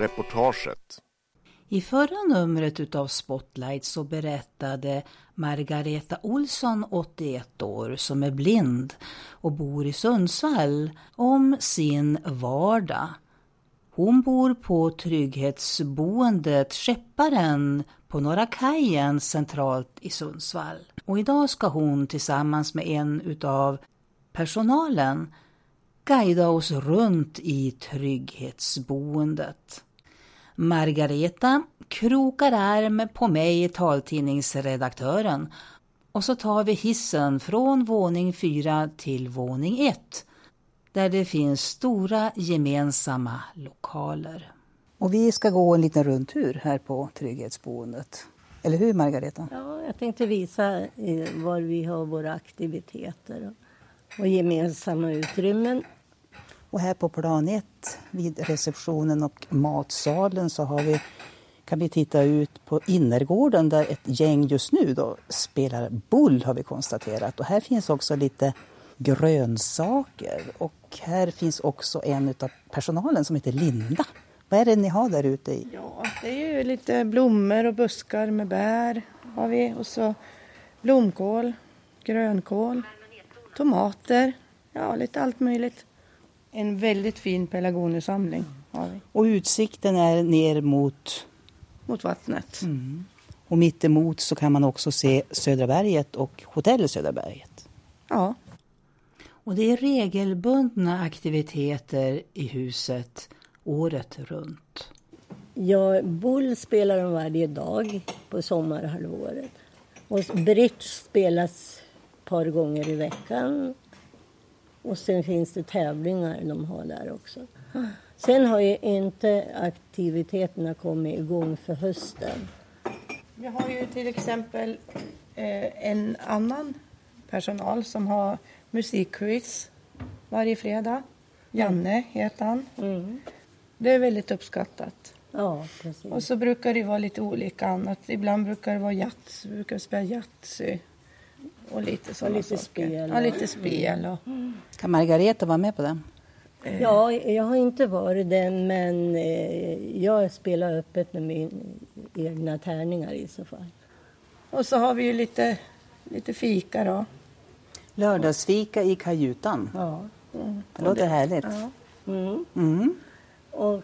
reportaget. I förra numret utav Spotlight så berättade Margareta Olsson, 81 år, som är blind och bor i Sundsvall, om sin vardag. Hon bor på trygghetsboendet Skepparen på Norra Kajen centralt i Sundsvall. Och idag ska hon tillsammans med en utav personalen guida oss runt i trygghetsboendet. Margareta krokar arm på mig, taltidningsredaktören, och så tar vi hissen från våning 4 till våning 1 där det finns stora gemensamma lokaler. Och vi ska gå en liten rundtur här på trygghetsboendet. Eller hur, Margareta? Ja, jag tänkte visa var vi har våra aktiviteter och gemensamma utrymmen. Och här på plan 1 vid receptionen och matsalen så kan vi titta ut på innergården där ett gäng just nu då spelar boll, har vi konstaterat. Och här finns också lite grönsaker och här finns också en av personalen som heter Linda. Vad är det ni har där ute i? Ja, det är ju lite blommor och buskar med bär har vi, och så blomkål, grönkål, tomater, ja lite allt möjligt. En väldigt fin pelargonersamling har vi. Och utsikten är ner mot vattnet. Mm. Och mitt emot så kan man också se Södra berget och hotell Södra berget. Ja. Och det är regelbundna aktiviteter i huset året runt. Ja, boll spelar de varje dag på sommarhalvåret. Och bridge spelas ett par gånger i veckan. Och sen finns det tävlingar de har där också. Sen har ju inte aktiviteterna kommit igång för hösten. Vi har ju till exempel en annan personal som har musikquiz varje fredag. Janne heter han. Mm. Det är väldigt uppskattat. Ja, precis. Och så brukar det vara lite olika annat. Ibland brukar det vara jazz, vi brukar spela jazz och lite sådana lite saker. Spel. Ja, lite spel. Och... Kan Margareta vara med på det? Ja, jag har inte varit den, men jag spelar öppet med mina egna tärningar i så fall. Och så har vi ju lite fika då. Lördagsfika i kajutan. Ja. Det låter härligt. Ja. Mm. Mm. Och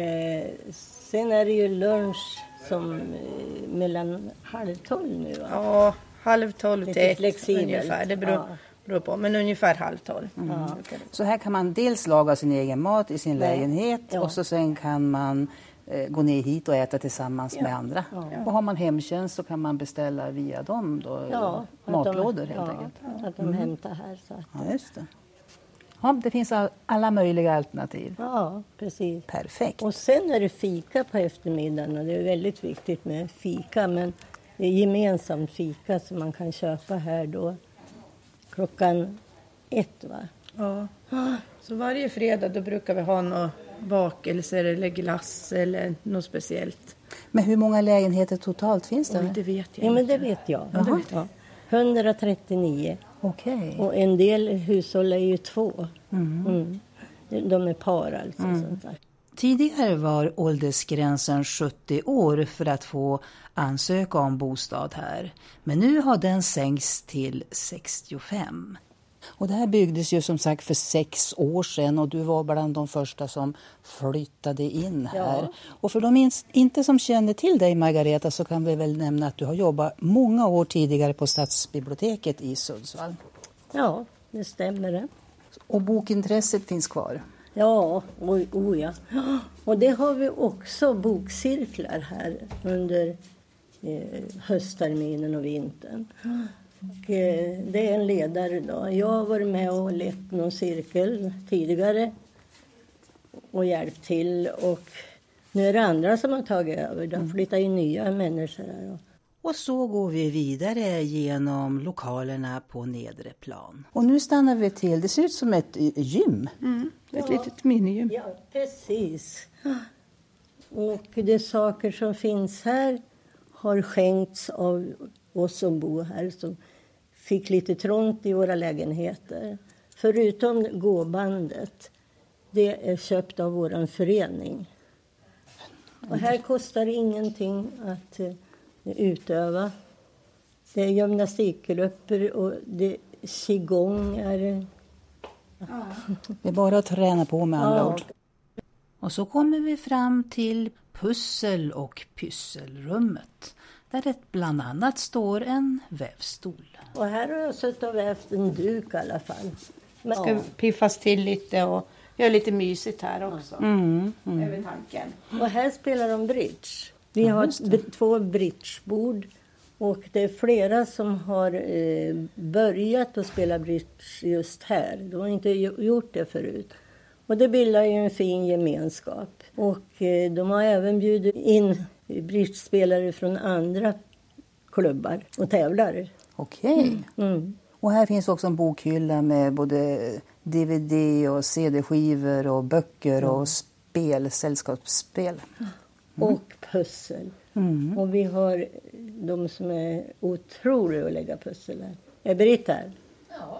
sen är det ju lunch som mellan 11:30 nu, va? Ja, 11:30 till 1 ungefär. Det beror på, men ungefär 11:30. Mm. Ja. Så här kan man dels laga sin egen mat i sin lägenhet och så sen kan man gå ner hit och äta tillsammans med andra. Ja. Och har man hemtjänst så kan man beställa via dem då, matlådor helt enkelt. Att de hämtar här. Så att... Ja, just det. Ja, det finns alla möjliga alternativ. Ja, precis. Perfekt. Och sen är det fika på eftermiddagen och det är väldigt viktigt med fika, men det är gemensamt fika som man kan köpa här då 1:00, va? Ja, så varje fredag då brukar vi ha några bakelser eller glass eller något speciellt. Men hur många lägenheter totalt finns det? Det vet jag. Ja, men det vet jag. Ja, det vet jag. 139. Okej. Och en del hushåll är ju 2. Mm. De är par alltså. Sånt där. Tidigare var åldersgränsen 70 år för att få ansöka om bostad här. Men nu har den sänkts till 65. Och det här byggdes ju som sagt för 6 år sedan och du var bland de första som flyttade in här. Ja. Och för de inte som känner till dig, Margareta, så kan vi väl nämna att du har jobbat många år tidigare på Stadsbiblioteket i Sundsvall. Ja, det stämmer det. Och bokintresset finns kvar? Ja, ja. Och det har vi också bokcirklar här under höstterminen och vintern. Och det är en ledare då. Jag har varit med och lett någon cirkel tidigare och hjälpt till. Och nu är det andra som har tagit över. De flyttar in nya människor här. Och så går vi vidare genom lokalerna på nedre plan. Och nu stannar vi till. Det ser ut som ett gym. Ett litet minigym. Ja, precis. Och de saker som finns här har skänkts av oss som bor här, som fick lite trångt i våra lägenheter. Förutom gåbandet, det är köpt av våran förening. Och här kostar det ingenting att utöva. Det är gymnastikgrupper och det är qigong. Det är bara att träna på med andra ord. Och så kommer vi fram till pussel- och pysselrummet. Där det bland annat står en vävstol. Och här har jag suttit och vävt en duk i alla fall. Det ska piffas till lite och göra lite mysigt här också. Över tanken. Och här spelar de bridge. Vi har 2 bridgebord. Och det är flera som har börjat att spela bridge just här. De har inte gjort det förut. Och det bildar ju en fin gemenskap. Och de har även bjudit in bridgespelare från andra klubbar och tävlar. Okej. Och här finns också en bokhylla med både DVD och CD-skivor och böcker och spel, sällskapsspel. Och pussel. Och vi har de som är otroliga att lägga pussel här. Är Britt här? Ja.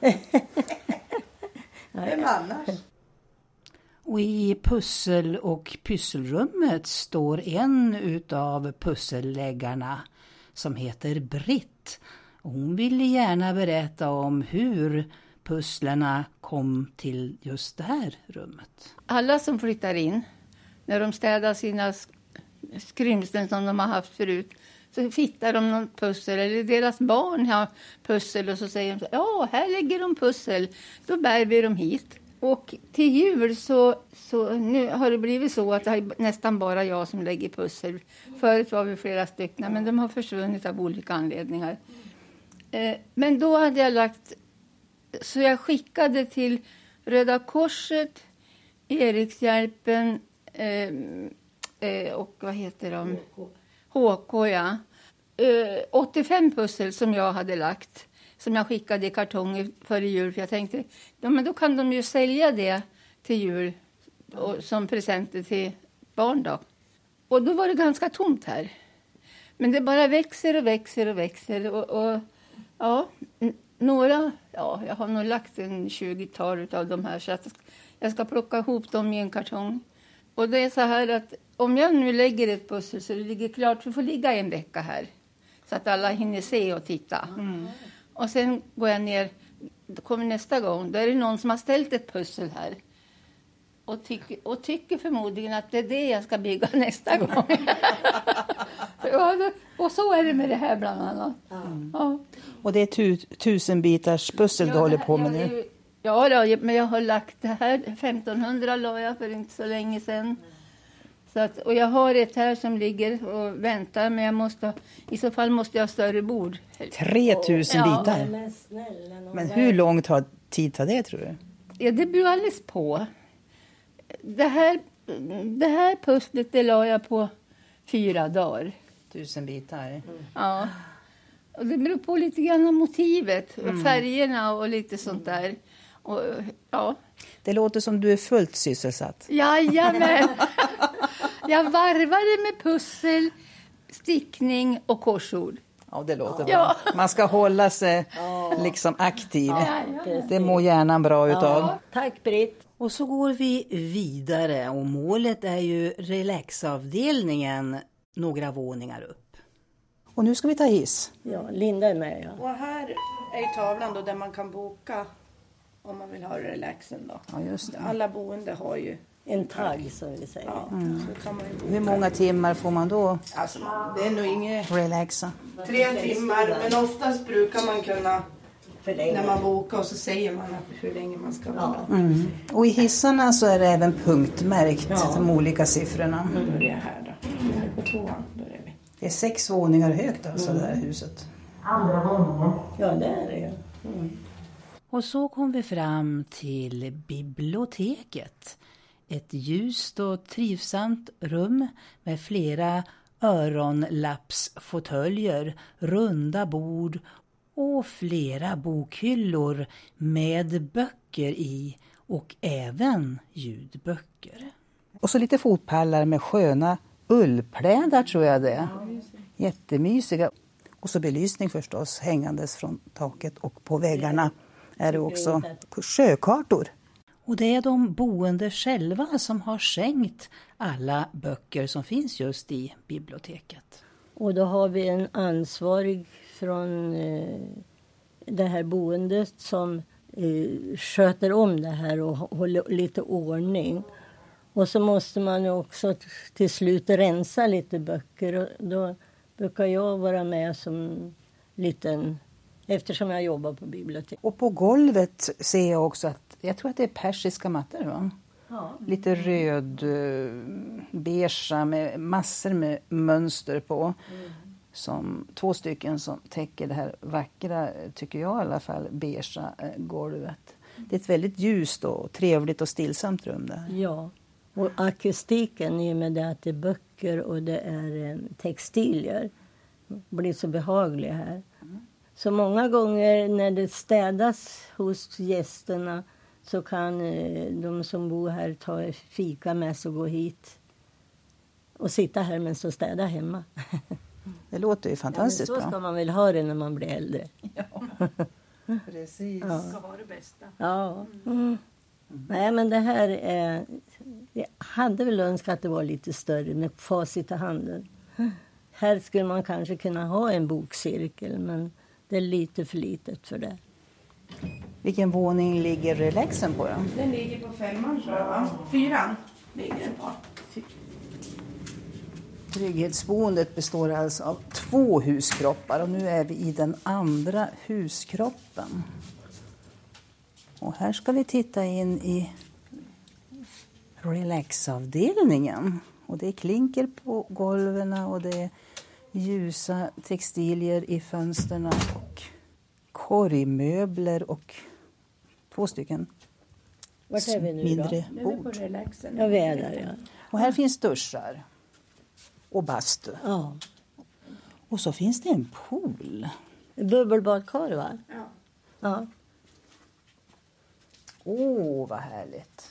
Vem annars? Och i pussel- och pysselrummet står en utav pusselläggarna som heter Britt. Och hon ville gärna berätta om hur pusslerna kom till just det här rummet. Alla som flyttar in, när de städar sina skrymslen som de har haft förut, så hittar de någon pussel, eller deras barn har pussel, och så säger de, ja, här lägger de pussel, då bär vi dem hit. Och till jul så nu har det blivit så att det är nästan bara jag som lägger pussel. Förut var vi flera stycken, men de har försvunnit av olika anledningar. Men då hade jag lagt, så jag skickade till Röda Korset, Erikshjälpen och vad heter de? HK, ja. 85 pussel som jag hade lagt, som jag skickade i kartonger före jul. För jag tänkte, ja, men då kan de ju sälja det till jul och som presenter till barn då. Och då var det ganska tomt här. Men det bara växer och växer och växer. Och ja, några, ja, jag har nog lagt en 20-tal av de här, så att jag ska plocka ihop dem i en kartong. Och det är så här att om jag nu lägger ett pussel så det ligger klart, så får ligga en vecka här. Så att alla hinner se och titta. Och sen går jag ner, då kommer nästa gång, då är det någon som har ställt ett pussel här. Och tycker förmodligen att det är det jag ska bygga nästa gång. Och så är det med det här bland annat. Ja. Och det är 1000 bitars pussel du håller på med nu? Ja, då, men jag har lagt det här, 1500 la jag för inte så länge sedan. Så att, och jag har ett här som ligger och väntar, men i så fall måste jag ha större bord. 3000 bitar? Men hur lång tid tar det, tror du? Ja, det beror alldeles på. Det här pusslet, det la jag på 4 dagar. 1000 bitar? Ja. Och det beror på lite grann av motivet. Och färgerna och lite sånt där. Och, ja. Det låter som du är fullt sysselsatt. Jajamän. Jag varvade med pussel, stickning och korsord. Ja, det låter bra. Man ska hålla sig liksom aktiv. Det mår hjärnan bra utav. Ja, tack Britt. Och så går vi vidare, och målet är ju relaxavdelningen några våningar upp. Och nu ska vi ta hiss. Ja, Linda är med. Ja. Och här är tavlan då där man kan boka om man vill ha relaxen då. Ja, just det. Alla boende har ju En tagg som vi säger. så kan man ju boka. Hur många timmar får man då Alltså, det är nog inget relaxa? 3 timmar, men oftast brukar man kunna när man bokar, och så säger man hur länge man ska vara. Och i hissarna så är det även punktmärkt, de olika siffrorna. Nu börjar jag här då. Här på 2:an börjar vi. Det är 6 våningar högt alltså, det här huset. Ja, det är det. Och så kom vi fram till biblioteket. Ett ljust och trivsamt rum med flera öronlappsfåtöljer, runda bord och flera bokhyllor med böcker i och även ljudböcker. Och så lite fotpallar med sköna ullplädar, tror jag det är. Jättemysiga. Och så belysning förstås, hängandes från taket, och på väggarna är det också sjökartor. Och det är de boende själva som har skänkt alla böcker som finns just i biblioteket. Och då har vi en ansvarig från det här boendet som sköter om det här och håller lite ordning. Och så måste man ju också till slut rensa lite böcker. Och då brukar jag vara med som liten, eftersom jag jobbar på bibliotek. Och på golvet ser jag också att, jag tror att det är persiska mattor, va? Ja. Lite röd, beige med massor med mönster på. Som 2 stycken som täcker det här vackra, tycker jag i alla fall, beige golvet. Det är ett väldigt ljust och trevligt och stillsamt rum där. Ja, och akustiken i och med det att det är böcker och det är textilier blir så behagliga här. Så många gånger när det städas hos gästerna så kan de som bor här ta fika med sig och gå hit och sitta här men så städa hemma. Det låter ju fantastiskt så bra. ska man väl ha det när man blir äldre. Ja, precis. Ja. Ska vara det bästa. Ja. Nej, men det här är... Jag hade väl önskat att det var lite större med facit i handen. Här skulle man kanske kunna ha en bokcirkel, men det är lite för litet för det. Vilken våning ligger relaxen på då? Den ligger på 5:an, tror jag, va? 4:an ligger den på. Trygghetsboendet består alltså av 2 huskroppar och nu är vi i den andra huskroppen. Och här ska vi titta in i relaxavdelningen. Och det är klinker på golven och det är ljusa textilier i fönsterna och korgmöbler och 2 stycken Vart är vi nu då? mindre Nu är vi på bord. relaxen. Ja, vi är där, ja. Och här finns duschar och bastu. Ja. Och så finns det en pool. Bubbelbadkar, va? Ja. Ja. Åh, vad härligt.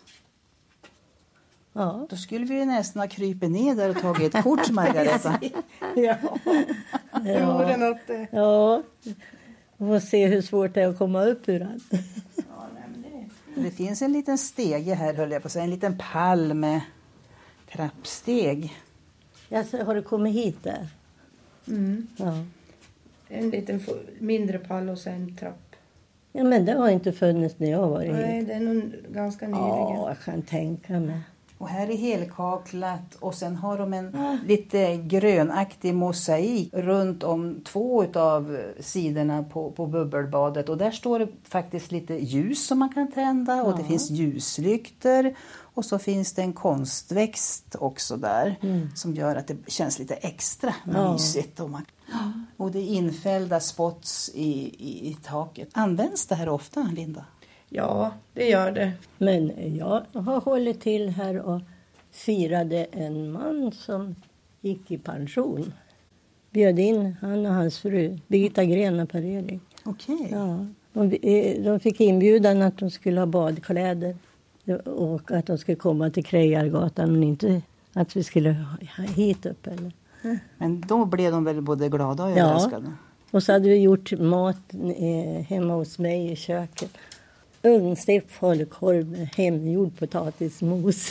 Ja. Då skulle vi ju nästan ha krypit ner där och tagit ett kort, Margareta. Ja. Det vore något. Ja. Vi får se hur svårt det är att komma upp ur den. Ja, nej, men det... Det finns en liten stege här, höll jag på att säga. En liten pall med trappsteg. Alltså, har du kommit hit där? Ja. En liten mindre pall och sen trapp. Ja, men det har inte funnits när jag var hit. Nej, det är nog ganska nyligen. Ja, jag kan tänka mig. Och här är helkaklat och sen har de en lite grönaktig mosaik runt om 2 av sidorna på bubbelbadet. Och där står det faktiskt lite ljus som man kan tända och det finns ljuslyktor. Och så finns det en konstväxt också där som gör att det känns lite extra mysigt. Och det är infällda spots i taket. Används det här ofta, Linda? Ja, det gör det. Men jag har hållit till här och firade en man som gick i pension. Bjöd in han och hans fru, Birgitta Gren och Per-Erik. Okej. Ja, de fick inbjudan att de skulle ha badkläder och att de skulle komma till Krejargatan, men inte att vi skulle hit upp. Eller. Men då blev de väl både glada och överraskade? Och så hade vi gjort mat hemma hos mig i köket. Ugnstekt falukorv med hemgjord potatismos.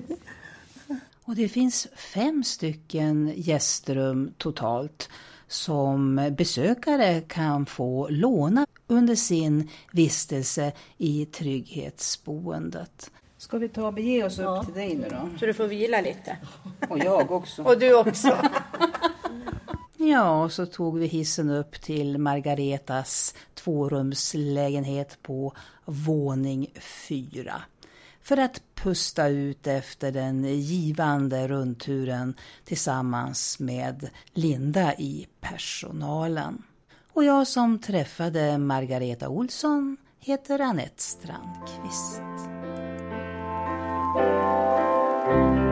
Och det finns 5 stycken gästrum totalt som besökare kan få låna under sin vistelse i trygghetsboendet. Ska vi ta och bege oss upp till dig nu då? Så du får vila lite. Och jag också. Och du också. Ja, och så tog vi hissen upp till Margaretas 2-rumslägenhet på våning 4. För att pusta ut efter den givande rundturen tillsammans med Linda i personalen. Och jag som träffade Margareta Olsson heter Anette Strandqvist.